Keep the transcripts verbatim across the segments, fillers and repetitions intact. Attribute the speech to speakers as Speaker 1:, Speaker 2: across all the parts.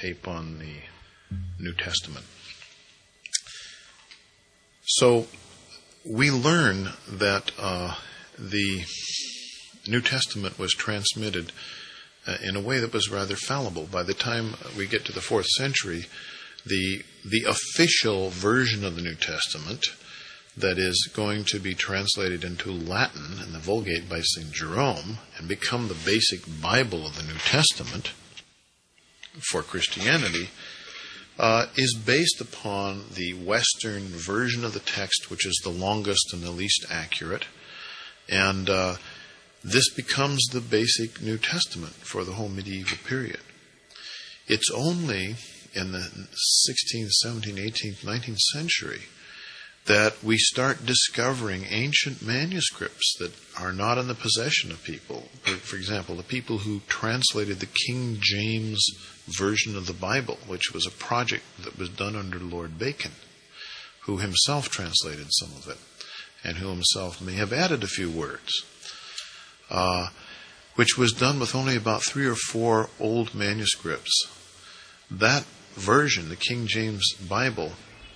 Speaker 1: tape on the New Testament. So we learn that uh, the New Testament was transmitted uh, in a way that was rather fallible. By the time we get to the fourth century, the the official version of the New Testament that is going to be translated into Latin in the Vulgate by Saint Jerome and become the basic Bible of the New Testament for Christianity, uh, is based upon the Western version of the text, which is the longest and the least accurate. And uh, this becomes the basic New Testament for the whole medieval period. It's only in the sixteenth, seventeenth, eighteenth, nineteenth century that we start discovering ancient manuscripts that are not in the possession of people. For, for example, the people who translated the King James version of the Bible, which was a project that was done under Lord Bacon, who himself translated some of it, and who himself may have added a few words, uh, which was done with only about three or four old manuscripts. That version, the King James Bible,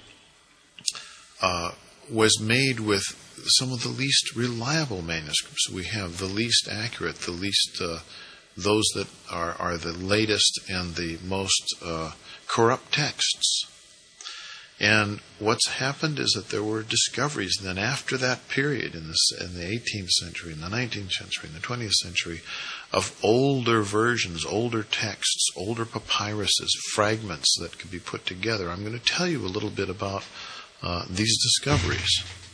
Speaker 1: Uh, was made with some of the least reliable manuscripts we have, the least accurate, the least, uh, those that are, are the latest and the most uh, corrupt texts. And what's happened is that there were discoveries then after that period in the, in the eighteenth century, in the nineteenth century, in the twentieth century, of older versions, older texts, older papyruses, fragments that could be put together. I'm going to tell you a little bit about Uh, these discoveries.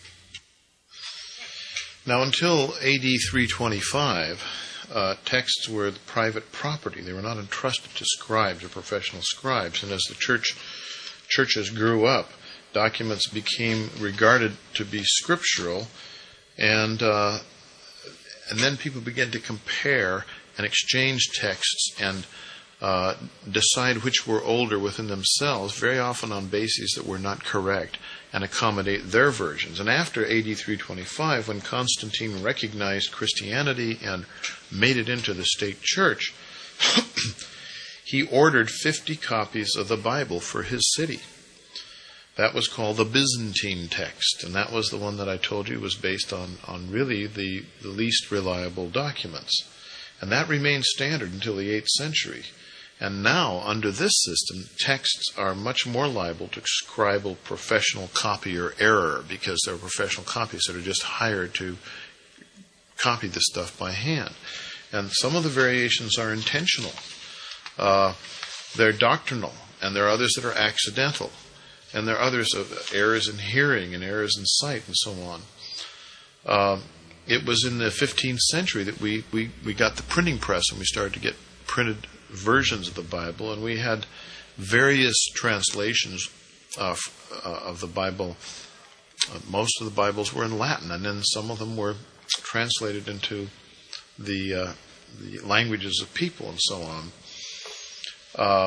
Speaker 1: Now, until A D three twenty-five, uh, texts were the private property. They were not entrusted to scribes or professional scribes. And as the church churches grew up, documents became regarded to be scriptural, and uh, and then people began to compare and exchange texts and Uh, decide which were older within themselves, very often on bases that were not correct, and accommodate their versions. And after A D three twenty-five, when Constantine recognized Christianity and made it into the state church, he ordered fifty copies of the Bible for his city. That was called the Byzantine text, and that was the one that I told you was based on, on really the, the least reliable documents. And that remained standard until the eighth century. And now, under this system, texts are much more liable to scribal professional copier error, because there are professional copies that are just hired to copy the stuff by hand. And some of the variations are intentional. Uh, they're doctrinal, and there are others that are accidental. And there are others of errors in hearing and errors in sight and so on. Uh, it was in the fifteenth century that we, we, we got the printing press, and we started to get printed versions of the Bible, and we had various translations of, uh, of the Bible. Uh, most of the Bibles were in Latin, and then some of them were translated into the, uh, the languages of people and so on. Uh,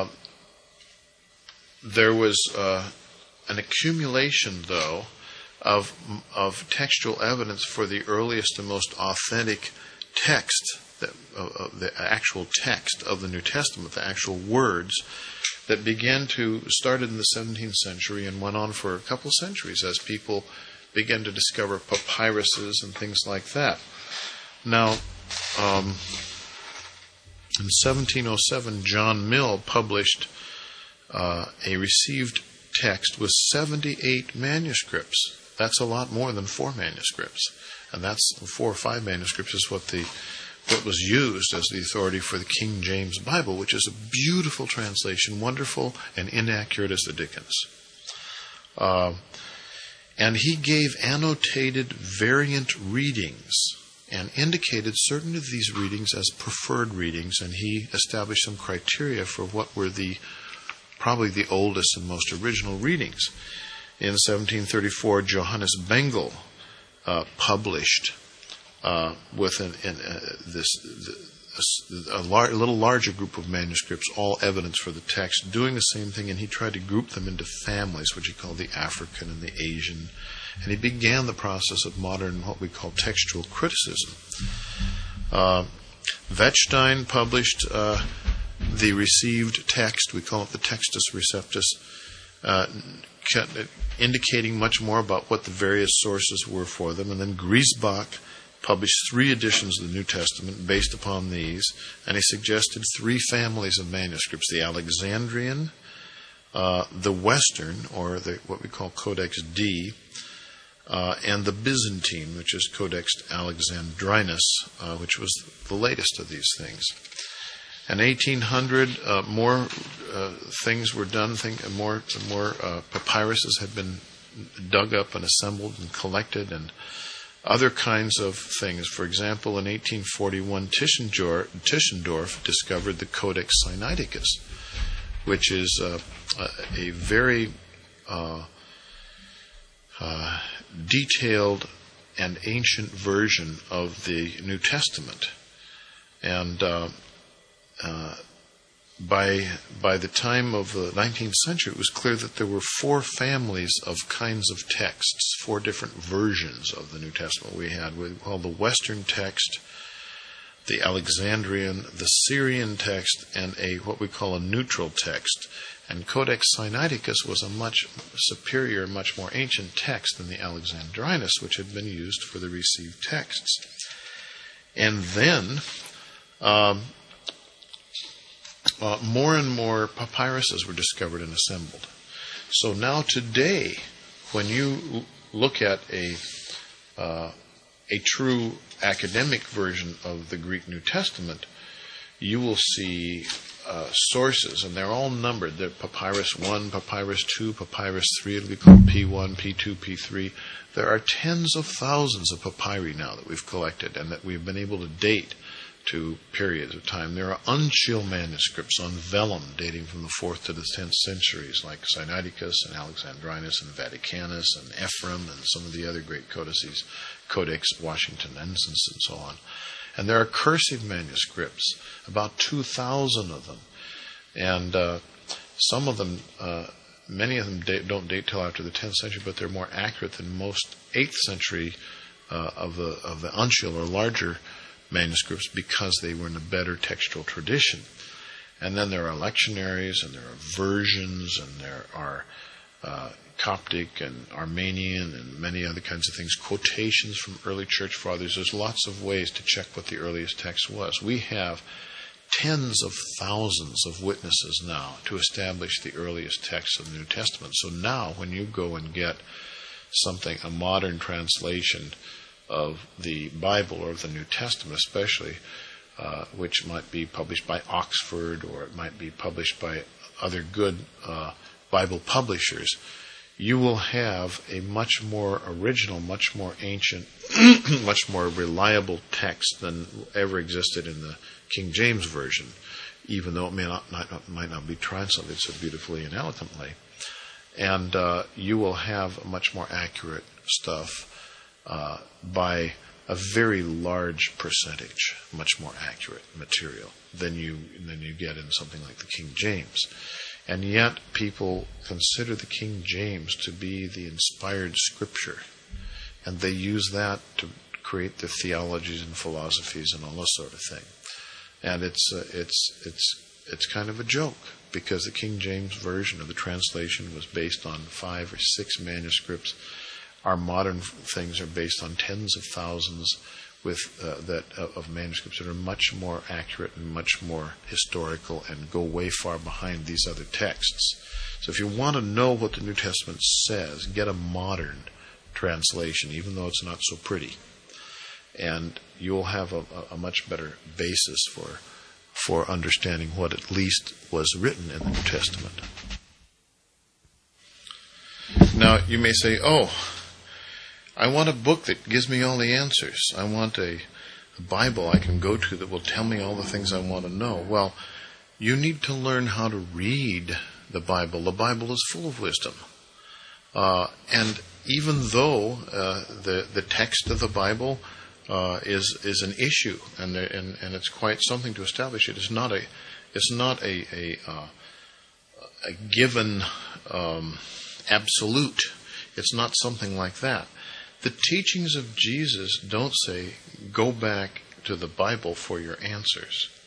Speaker 1: there was uh, an accumulation, though, of, of textual evidence for the earliest and most authentic text, The, uh, the actual text of the New Testament, the actual words, that began to, started in the seventeenth century and went on for a couple centuries as people began to discover papyruses and things like that. Now, um, in seventeen oh seven, John Mill published uh, a received text with seventy-eight manuscripts. That's a lot more than four manuscripts. And that's four or five manuscripts is what the what was used as the authority for the King James Bible, which is a beautiful translation, wonderful and inaccurate as the Dickens. Uh, and he gave annotated variant readings and indicated certain of these readings as preferred readings, and he established some criteria for what were the probably the oldest and most original readings. In seventeen thirty-four, Johannes Bengel uh, published Uh, with an, an, uh, this a, a, lar- a little larger group of manuscripts, all evidence for the text, doing the same thing, and he tried to group them into families, which he called the African and the Asian, and he began the process of modern, what we call textual criticism. Uh, Wettstein published uh, the received text, we call it the Textus Receptus, uh, indicating much more about what the various sources were for them. And then Griesbach published three editions of the New Testament based upon these, and he suggested three families of manuscripts: the Alexandrian, uh, the Western, or the, what we call Codex D, uh, and the Byzantine, which is Codex Alexandrinus, uh, which was the latest of these things. In eighteen hundred, uh, more uh, things were done. Think more, more uh, papyruses had been dug up and assembled and collected, and other kinds of things. For example, in eighteen forty-one, Tischendorf, Tischendorf discovered the Codex Sinaiticus, which is uh, a, a very uh, uh, detailed and ancient version of the New Testament. And uh, uh, by by the time of the nineteenth century, it was clear that there were four families of kinds of texts, four different versions of the New Testament we had. We call the Western text, the Alexandrian, the Syrian text, and a what we call a neutral text. And Codex Sinaiticus was a much superior, much more ancient text than the Alexandrinus, which had been used for the received texts. And then um, uh, more and more papyruses were discovered and assembled. So now today, when you look at a uh, a true academic version of the Greek New Testament, you will see uh, sources, and they're all numbered. They're Papyrus one, Papyrus two, Papyrus three, it'll be called P one, P two, P three. There are tens of thousands of papyri now that we've collected and that we've been able to date to periods of time. There are uncial manuscripts on vellum dating from the fourth to the tenth centuries, like Sinaiticus and Alexandrinus and Vaticanus and Ephraim and some of the other great codices, Codex Washingtonensis and so on. And there are cursive manuscripts, about two thousand of them. And uh, some of them, uh, many of them date, don't date till after the tenth century, but they're more accurate than most eighth century uh, of the of the uncial or larger manuscripts, because they were in a better textual tradition. And then there are lectionaries, and there are versions, and there are uh, Coptic and Armenian and many other kinds of things, quotations from early church fathers. There's lots of ways to check what the earliest text was. We have tens of thousands of witnesses now to establish the earliest text of the New Testament. So now when you go and get something, a modern translation of the Bible or of the New Testament especially, uh, which might be published by Oxford, or it might be published by other good uh, Bible publishers, you will have a much more original, much more ancient, much more reliable text than ever existed in the King James Version, even though it may not, not, might not be translated so beautifully and eloquently. And uh, you will have much more accurate stuff Uh, by a very large percentage, much more accurate material than you than you get in something like the King James. And yet people consider the King James to be the inspired scripture, and they use that to create their theologies and philosophies and all this sort of thing. And it's uh, it's it's it's kind of a joke, because the King James version of the translation was based on five or six manuscripts. Our modern things are based on tens of thousands with uh, that uh, of manuscripts that are much more accurate and much more historical and go way far behind these other texts. So if you want to know what the New Testament says, get a modern translation, even though it's not so pretty, and you'll have a, a much better basis for for understanding what at least was written in the New Testament. Now you may say, "Oh, I want a book that gives me all the answers. I want a, a Bible I can go to that will tell me all the things I want to know." Well, you need to learn how to read the Bible. The Bible is full of wisdom. Uh, and even though uh, the the text of the Bible uh, is is an issue, and, there, and and it's quite something to establish, it is not a it's not a a, uh, a given um, absolute. It's not something like that. The teachings of Jesus don't say, go back to the Bible for your answers.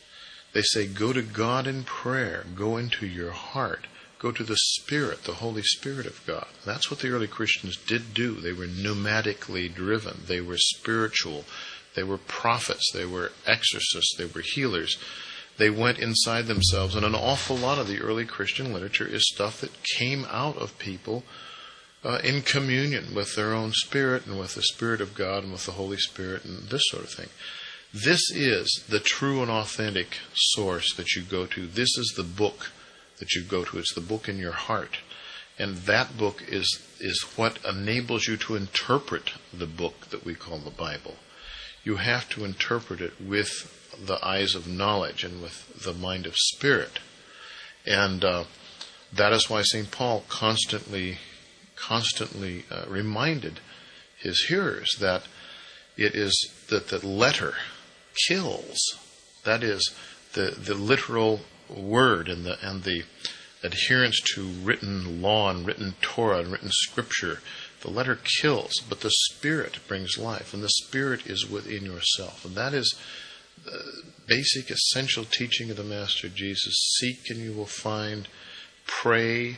Speaker 1: They say, go to God in prayer. Go into your heart. Go to the Spirit, the Holy Spirit of God. That's what the early Christians did do. They were pneumatically driven. They were spiritual. They were prophets. They were exorcists. They were healers. They went inside themselves. And an awful lot of the early Christian literature is stuff that came out of people uh, in communion with their own spirit and with the Spirit of God and with the Holy Spirit and this sort of thing. This is the true and authentic source that you go to. This is the book that you go to. It's the book in your heart. And that book is, is what enables you to interpret the book that we call the Bible. You have to interpret it with the eyes of knowledge and with the mind of spirit. And uh, that is why Saint Paul constantly, constantly uh, reminded his hearers that it is that the letter kills. That is, the, the literal word and the and the adherence to written law and written Torah and written scripture. The letter kills, but the Spirit brings life, and the Spirit is within yourself. And that is the basic, essential teaching of the Master Jesus. Seek and you will find. Pray.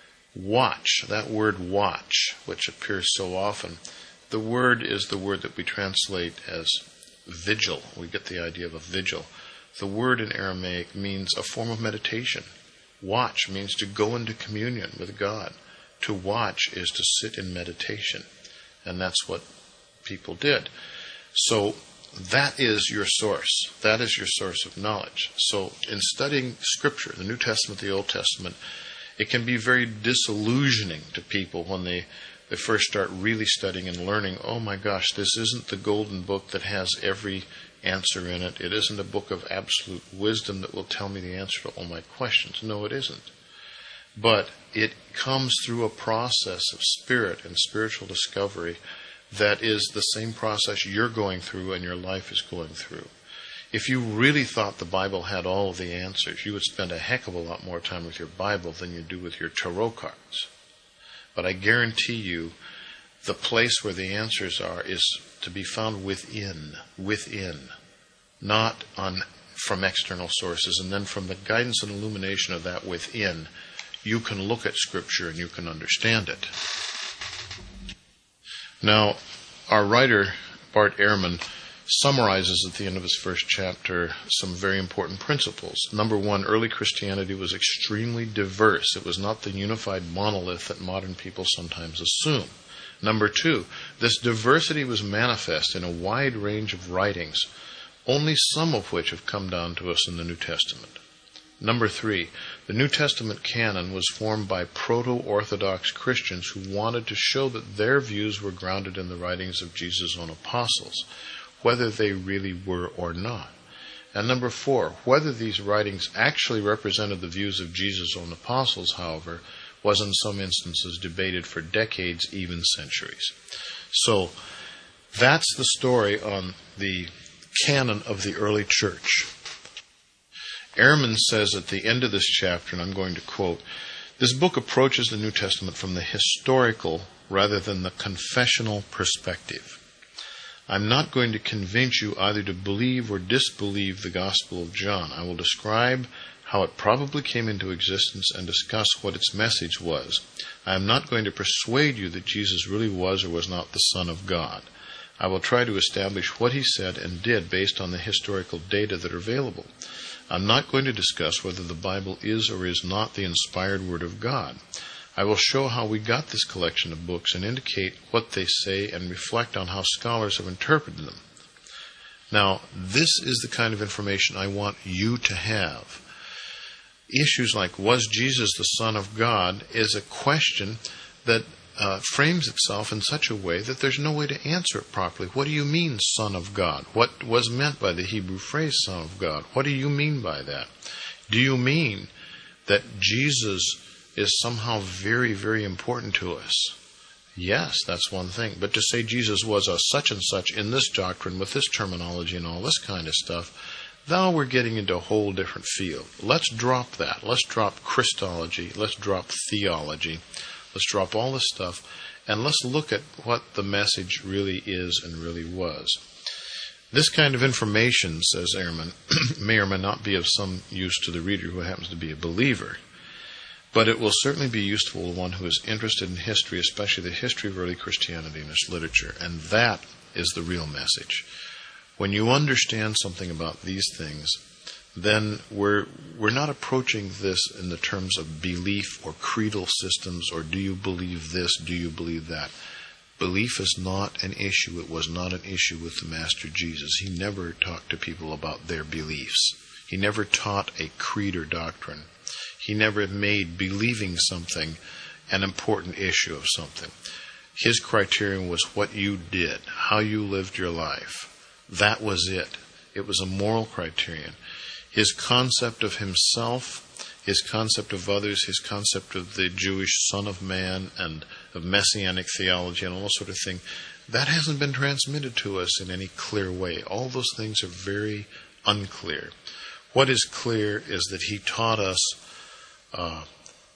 Speaker 1: Watch. That word watch, which appears so often, the word is the word that we translate as vigil. We get the idea of a vigil. The word in Aramaic means a form of meditation. Watch means to go into communion with God. To watch is to sit in meditation. And that's what people did. So that is your source. That is your source of knowledge. So in studying Scripture, the New Testament, the Old Testament, it can be very disillusioning to people when they, they first start really studying and learning, oh my gosh, this isn't the golden book that has every answer in it. It isn't a book of absolute wisdom that will tell me the answer to all my questions. No, it isn't. But it comes through a process of spirit and spiritual discovery that is the same process you're going through and your life is going through. If you really thought the Bible had all of the answers, you would spend a heck of a lot more time with your Bible than you do with your tarot cards. But I guarantee you, the place where the answers are is to be found within, within, not on from external sources. And then from the guidance and illumination of that within, you can look at Scripture and you can understand it. Now, our writer, Bart Ehrman, summarizes at the end of his first chapter some very important principles. Number one, early Christianity was extremely diverse. It was not the unified monolith that modern people sometimes assume. Number two, this diversity was manifest in a wide range of writings, only some of which have come down to us in the New Testament. Number three, the New Testament canon was formed by proto-Orthodox Christians who wanted to show that their views were grounded in the writings of Jesus' own apostles, whether they really were or not. And number four, whether these writings actually represented the views of Jesus' own apostles, however, was in some instances debated for decades, even centuries. So that's the story on the canon of the early church. Ehrman says at the end of this chapter, and I'm going to quote, this book approaches the New Testament from the historical rather than the confessional perspective. I'm not going to convince you either to believe or disbelieve the Gospel of John. I will describe how it probably came into existence and discuss what its message was. I am not going to persuade you that Jesus really was or was not the Son of God. I will try to establish what he said and did based on the historical data that are available. I'm not going to discuss whether the Bible is or is not the inspired Word of God. I will show how we got this collection of books and indicate what they say and reflect on how scholars have interpreted them. Now, this is the kind of information I want you to have. Issues like, was Jesus the Son of God, is a question that uh, frames itself in such a way that there's no way to answer it properly. What do you mean, Son of God? What was meant by the Hebrew phrase, Son of God? What do you mean by that? Do you mean that Jesus is somehow very, very important to us? Yes, that's one thing. But to say Jesus was a such and such in this doctrine with this terminology and all this kind of stuff, now we're getting into a whole different field. Let's drop that. Let's drop Christology. Let's drop theology. Let's drop all this stuff, and let's look at what the message really is and really was. This kind of information, says Ehrman, may or may not be of some use to the reader who happens to be a believer, but it will certainly be useful to one who is interested in history, especially the history of early Christianity and its literature. And that is the real message. When you understand something about these things, then we're we're not approaching this in the terms of belief or creedal systems or do you believe this, do you believe that. Belief is not an issue. It was not an issue with the Master Jesus. He never talked to people about their beliefs. He never taught a creed or doctrine. He never made believing something an important issue of something. His criterion was what you did, how you lived your life. That was it. It was a moral criterion. His concept of himself, his concept of others, his concept of the Jewish Son of Man and of Messianic theology and all that sort of thing, that hasn't been transmitted to us in any clear way. All those things are very unclear. What is clear is that he taught us uh,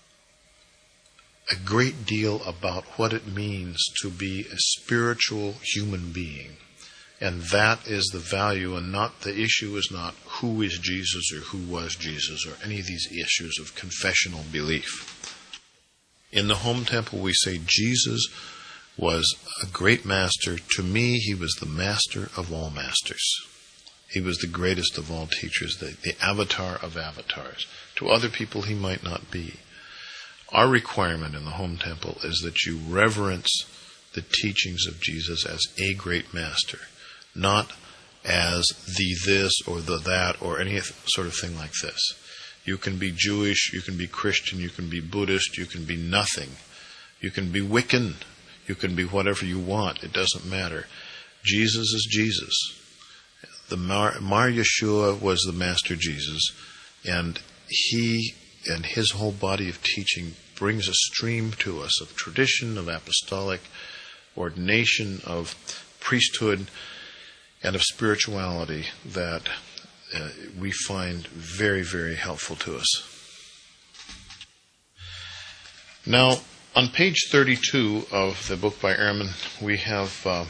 Speaker 1: a great deal about what it means to be a spiritual human being. And that is the value, and not the issue is not who is Jesus or who was Jesus or any of these issues of confessional belief. In the home temple we say Jesus was a great master. To me, he was the master of all masters. He was the greatest of all teachers, the, the avatar of avatars. To other people he might not be. Our requirement in the home temple is that you reverence the teachings of Jesus as a great master, not as the this or the that or any sort of thing like this. You can be Jewish, you can be Christian, you can be Buddhist, you can be nothing. You can be Wiccan, you can be whatever you want. It doesn't matter. Jesus is Jesus. The Mar, Mar Yeshua was the Master Jesus, and he and his whole body of teaching brings a stream to us of tradition, of apostolic ordination, of priesthood, and of spirituality that uh, we find very, very helpful to us. Now, on page thirty-two of the book by Ehrman, we have uh,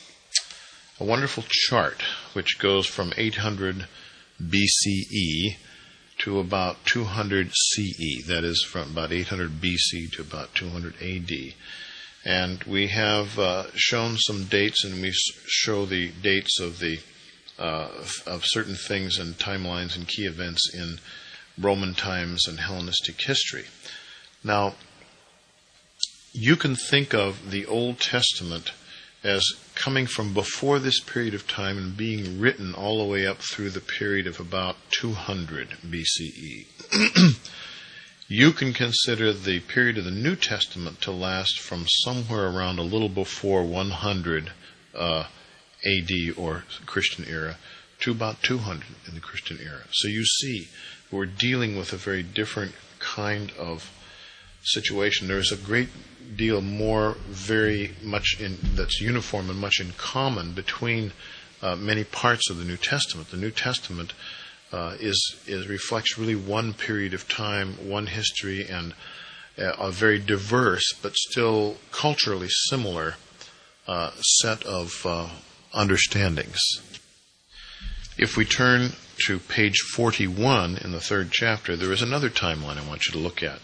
Speaker 1: a wonderful chart which goes from eight hundred B C E to about two hundred C E. That is, from about eight hundred B C to about two hundred A D. And we have uh, shown some dates, and we show the dates of the uh, of certain things and timelines and key events in Roman times and Hellenistic history. Now, you can think of the Old Testament as coming from before this period of time and being written all the way up through the period of about two hundred B C E. You can consider the period of the New Testament to last from somewhere around a little before one hundred uh, A D or Christian era to about two hundred in the Christian era. So you see, we're dealing with a very different kind of situation. There's a great deal more very much in that's uniform and much in common between uh, many parts of the New Testament. The New Testament uh, is is reflects really one period of time, one history, and a, a very diverse but still culturally similar uh, set of uh, understandings. If we turn to page forty-one in the third chapter, there is another timeline I want you to look at.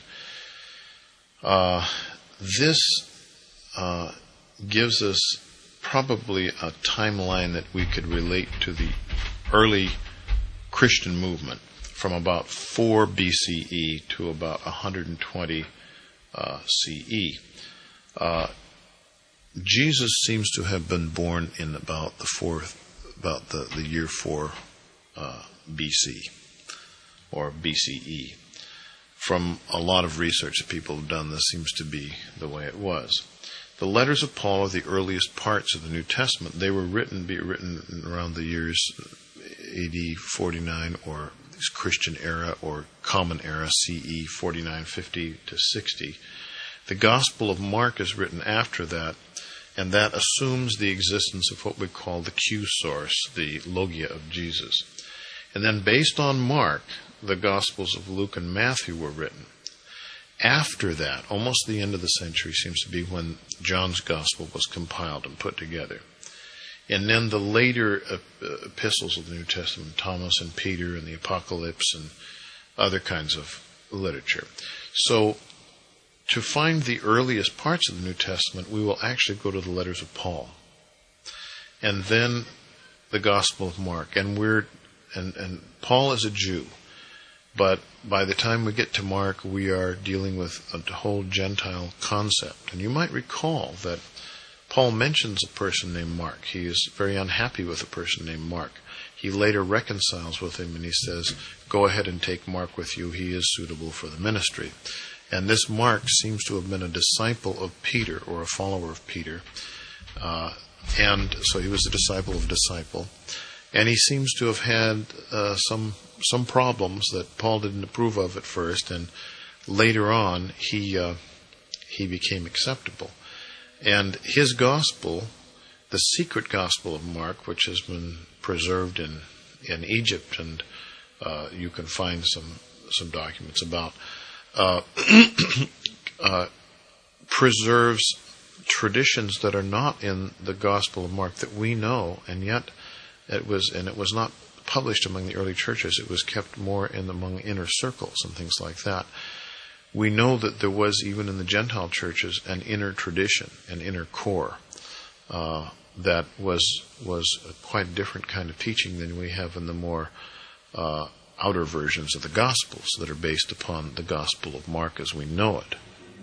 Speaker 1: Uh, this uh, gives us probably a timeline that we could relate to the early Christian movement from about four B C E to about one hundred twenty uh, C E. Uh, Jesus seems to have been born in about the fourth, about the, the year four uh, B C or B C E. From a lot of research that people have done, this seems to be the way it was. The letters of Paul are the earliest parts of the New Testament. They were written, be written around the years A D forty-nine or Christian era or Common Era C E forty-nine fifty to sixty. The Gospel of Mark is written after that, and that assumes the existence of what we call the Q source, the Logia of Jesus. And then based on Mark, the Gospels of Luke and Matthew were written. After that, almost the end of the century seems to be when John's Gospel was compiled and put together. And then the later epistles of the New Testament, Thomas and Peter and the Apocalypse and other kinds of literature. So to find the earliest parts of the New Testament, we will actually go to the letters of Paul. And then the Gospel of Mark. And we're and, and Paul is a Jew. But by the time we get to Mark, we are dealing with a whole Gentile concept. And you might recall that Paul mentions a person named Mark. He is very unhappy with a person named Mark. He later reconciles with him and he says, go ahead and take Mark with you. He is suitable for the ministry. And this Mark seems to have been a disciple of Peter or a follower of Peter. Uh, and so he was a disciple of a disciple. And he seems to have had uh, some some problems that Paul didn't approve of at first. And later on, he uh, he became acceptable. And his gospel, the secret gospel of Mark, which has been preserved in, in Egypt, and uh, you can find some some documents about, uh, uh, preserves traditions that are not in the Gospel of Mark that we know, and yet it was, and it was not published among the early churches. It was kept more in among inner circles and things like that. We know that there was, even in the Gentile churches, an inner tradition, an inner core, uh, that was was a quite different kind of teaching than we have in the more uh, outer versions of the Gospels that are based upon the Gospel of Mark as we know it.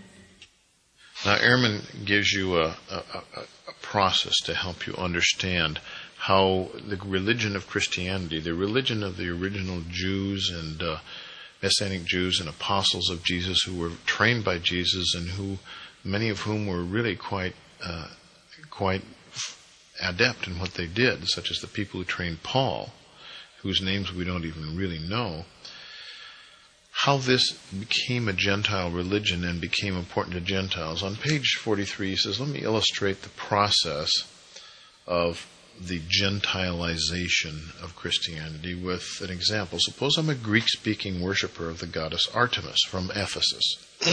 Speaker 1: Now, Ehrman gives you a, a, a process to help you understand how the religion of Christianity, the religion of the original Jews and uh, Messianic Jews and apostles of Jesus who were trained by Jesus and who, many of whom were really quite, uh, quite adept in what they did, such as the people who trained Paul, whose names we don't even really know, how this became a Gentile religion and became important to Gentiles. On page forty-three, he says, let me illustrate the process of the Gentilization of Christianity with an example. Suppose I'm a Greek-speaking worshiper of the goddess Artemis from Ephesus.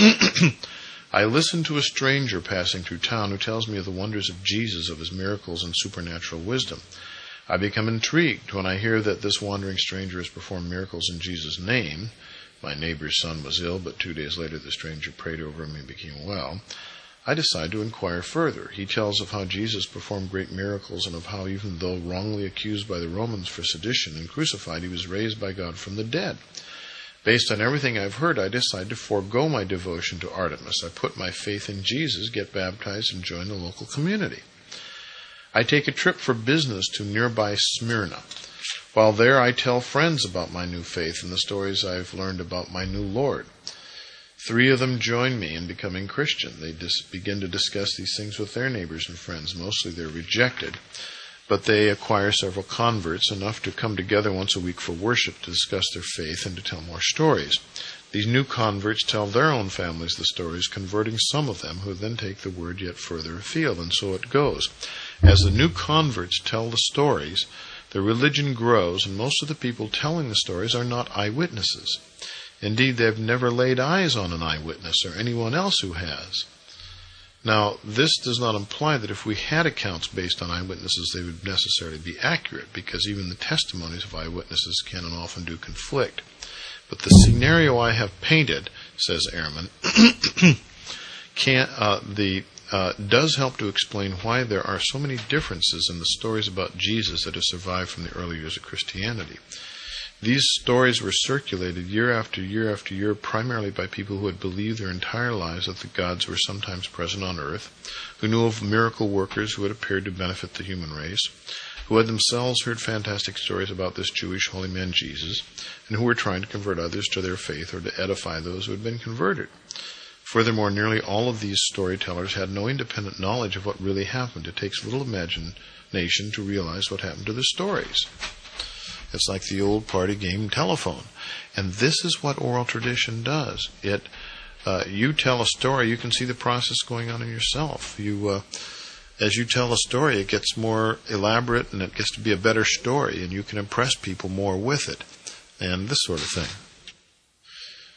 Speaker 1: I listen to a stranger passing through town who tells me of the wonders of Jesus, of his miracles and supernatural wisdom. I become intrigued when I hear that this wandering stranger has performed miracles in Jesus' name. My neighbor's son was ill, but two days later the stranger prayed over him and became well. I decide to inquire further. He tells of how Jesus performed great miracles and of how, even though wrongly accused by the Romans for sedition and crucified, he was raised by God from the dead. Based on everything I've heard, I decide to forego my devotion to Artemis. I put my faith in Jesus, get baptized, and join the local community. I take a trip for business to nearby Smyrna. While there, I tell friends about my new faith and the stories I've learned about my new Lord. Three of them join me in becoming Christian. They dis- begin to discuss these things with their neighbors and friends. Mostly they're rejected, but they acquire several converts, enough to come together once a week for worship to discuss their faith and to tell more stories. These new converts tell their own families the stories, converting some of them, who then take the word yet further afield, and so it goes. As the new converts tell the stories, the religion grows, and most of the people telling the stories are not eyewitnesses. Indeed, they've never laid eyes on an eyewitness or anyone else who has. Now, this does not imply that if we had accounts based on eyewitnesses, they would necessarily be accurate, because even the testimonies of eyewitnesses can and often do conflict. But the scenario I have painted, says Ehrman, can, uh, the, uh, does help to explain why there are so many differences in the stories about Jesus that have survived from the early years of Christianity. These stories were circulated year after year after year, primarily by people who had believed their entire lives that the gods were sometimes present on earth, who knew of miracle workers who had appeared to benefit the human race, who had themselves heard fantastic stories about this Jewish holy man Jesus, and who were trying to convert others to their faith or to edify those who had been converted. Furthermore, nearly all of these storytellers had no independent knowledge of what really happened. It takes little imagination to realize what happened to the stories. It's like the old party game telephone. And this is what oral tradition does. It, uh, you tell a story, you can see the process going on in yourself. You, uh, as you tell a story, it gets more elaborate and it gets to be a better story, and you can impress people more with it, and this sort of thing.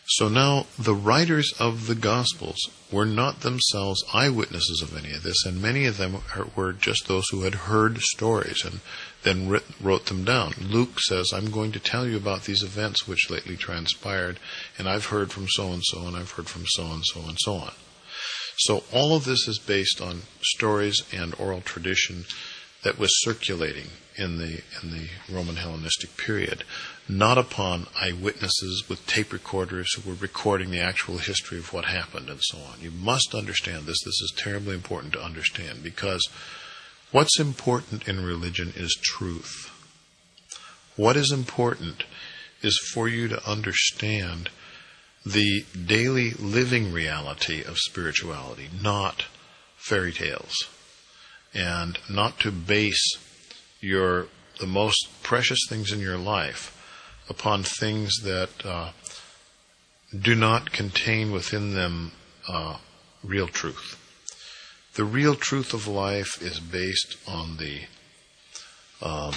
Speaker 1: So now the writers of the Gospels were not themselves eyewitnesses of any of this, and many of them were just those who had heard stories and then writ- wrote them down. Luke says, I'm going to tell you about these events which lately transpired, and I've heard from so-and-so, and I've heard from so-and-so, and so on. So all of this is based on stories and oral tradition that was circulating in the in the Roman Hellenistic period, not upon eyewitnesses with tape recorders who were recording the actual history of what happened and so on. You must understand this. This is terribly important to understand, because what's important in religion is truth. What is important is for you to understand the daily living reality of spirituality, not fairy tales, and not to base your the most precious things in your life upon things that uh, do not contain within them uh, real truth. The real truth of life is based on the uh,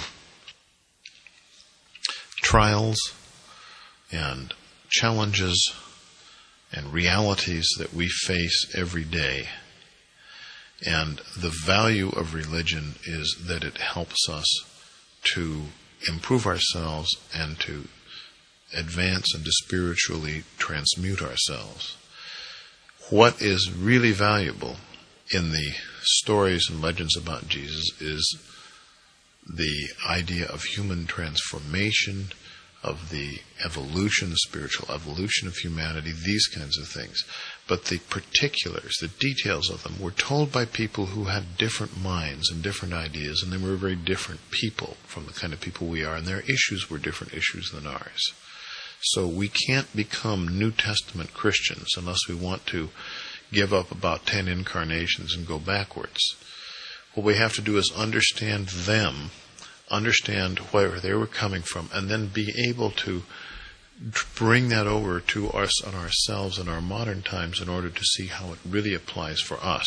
Speaker 1: trials and challenges and realities that we face every day. And the value of religion is that it helps us to improve ourselves and to advance and to spiritually transmute ourselves. What is really valuable in the stories and legends about Jesus is the idea of human transformation, of the evolution, the spiritual evolution of humanity, these kinds of things. But the particulars, the details of them, were told by people who had different minds and different ideas, and they were very different people from the kind of people we are, and their issues were different issues than ours. So we can't become New Testament Christians unless we want to give up about ten incarnations and go backwards. What we have to do is understand them, understand where they were coming from, and then be able to bring that over to us and ourselves in our modern times in order to see how it really applies for us.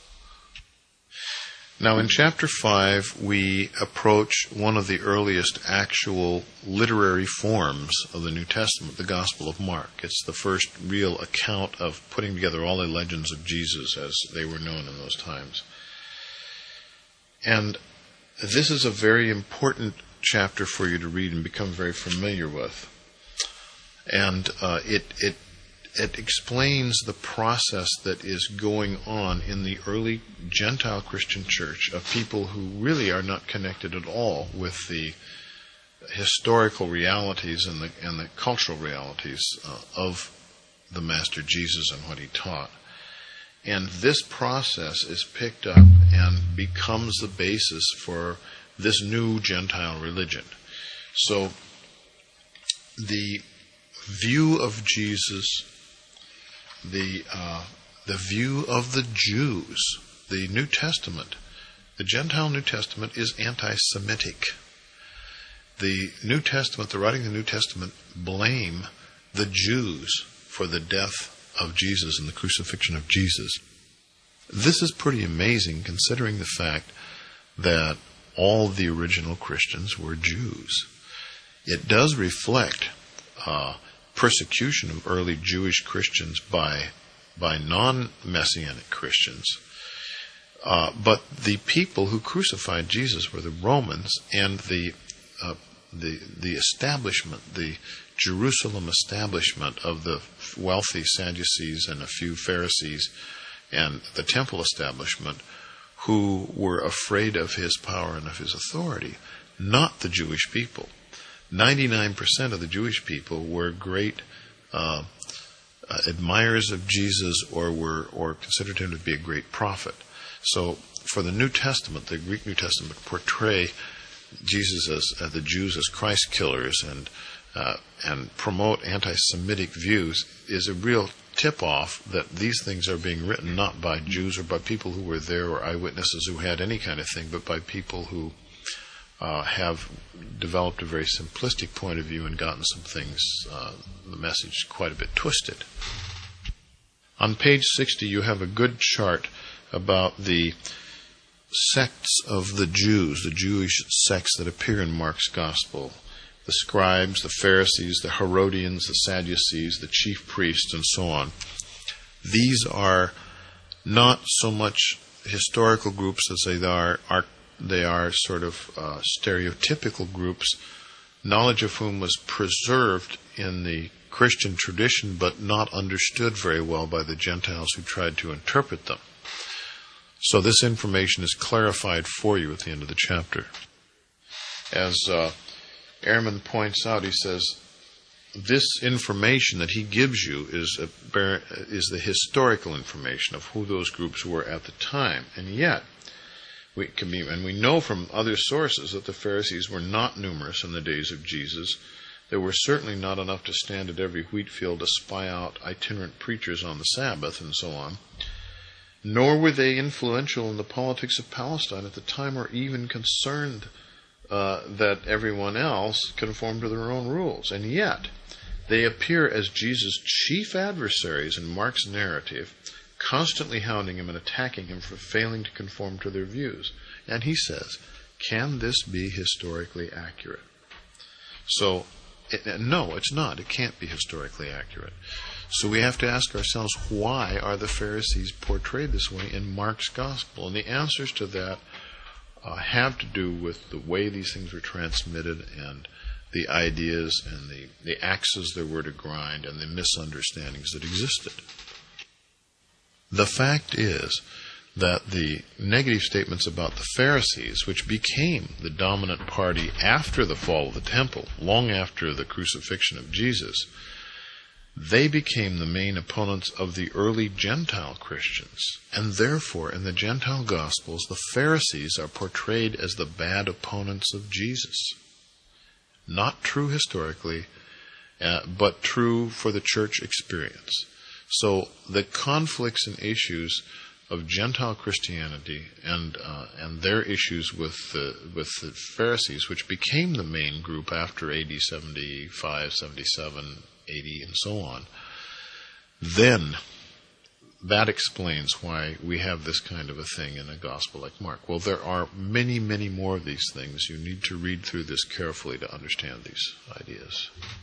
Speaker 1: Now in chapter five, we approach one of the earliest actual literary forms of the New Testament, the Gospel of Mark. It's the first real account of putting together all the legends of Jesus as they were known in those times. And this is a very important chapter for you to read and become very familiar with. And uh, it it it explains the process that is going on in the early Gentile Christian church of people who really are not connected at all with the historical realities and the and the cultural realities uh, of the Master Jesus and what he taught. And this process is picked up and becomes the basis for this new Gentile religion. So the view of Jesus, the uh, the view of the Jews, the New Testament, the Gentile New Testament is anti-Semitic. The New Testament, the writing of the New Testament, blame the Jews for the death of Jesus and the crucifixion of Jesus. This is pretty amazing considering the fact that all the original Christians were Jews. It does reflect uh, persecution of early Jewish Christians by by non-Messianic Christians. Uh, but the people who crucified Jesus were the Romans and the uh, the the establishment, the Jerusalem establishment of the wealthy Sadducees and a few Pharisees and the temple establishment who were afraid of his power and of his authority, not the Jewish people. ninety-nine percent of the Jewish people were great uh, uh, admirers of Jesus or were or considered him to be a great prophet. So for the New Testament, the Greek New Testament portray Jesus as uh, the Jews as Christ killers and uh, and promote anti-Semitic views is a real tip-off that these things are being written not by Jews or by people who were there or eyewitnesses who had any kind of thing, but by people who uh, have developed a very simplistic point of view and gotten some things, uh, the message quite a bit twisted. On page sixty, you have a good chart about the sects of the Jews, the Jewish sects that appear in Mark's Gospel. the scribes, the Pharisees, the Herodians, the Sadducees, the chief priests, and so on. These are not so much historical groups as they are, are they are sort of uh, stereotypical groups, knowledge of whom was preserved in the Christian tradition but not understood very well by the Gentiles who tried to interpret them. So this information is clarified for you at the end of the chapter. As uh, Ehrman points out, he says, this information that he gives you is a, is the historical information of who those groups were at the time. And yet, we can be, and we know from other sources that the Pharisees were not numerous in the days of Jesus. There were certainly not enough to stand at every wheat field to spy out itinerant preachers on the Sabbath and so on. Nor were they influential in the politics of Palestine at the time, or even concerned uh, that everyone else conformed to their own rules. And yet, they appear as Jesus' chief adversaries in Mark's narrative, constantly hounding him and attacking him for failing to conform to their views. And he says, can this be historically accurate? So, it, no, it's not. It can't be historically accurate. So we have to ask ourselves, why are the Pharisees portrayed this way in Mark's gospel? And the answers to that uh, have to do with the way these things were transmitted and the ideas and the, the axes there were to grind and the misunderstandings that existed. The fact is that the negative statements about the Pharisees, which became the dominant party after the fall of the temple, long after the crucifixion of Jesus, they became the main opponents of the early Gentile Christians. And therefore, in the Gentile Gospels, the Pharisees are portrayed as the bad opponents of Jesus. Not true historically, uh, but true for the church experience. So the conflicts and issues of Gentile Christianity and uh, and their issues with the with the Pharisees, which became the main group after A D seventy-five, seventy-seven, eighty, and so on, then that explains why we have this kind of a thing in a gospel like Mark. Well, there are many, many more of these things. You need to read through this carefully to understand these ideas.